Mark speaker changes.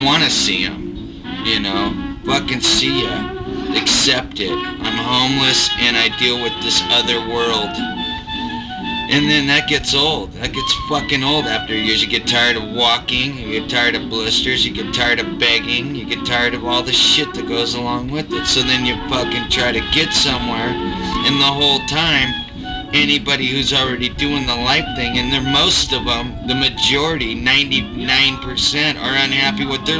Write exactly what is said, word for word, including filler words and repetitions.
Speaker 1: want to see them, you know, fucking see ya, accept it. I'm homeless and I deal with this other world. And then that gets old. That gets fucking old after years. You get tired of walking, you get tired of blisters, you get tired of begging, you get tired of all the shit that goes along with it. So then you fucking try to get somewhere, and the whole time, anybody who's already doing the life thing, and they're most of them, the majority, ninety-nine percent, are unhappy with their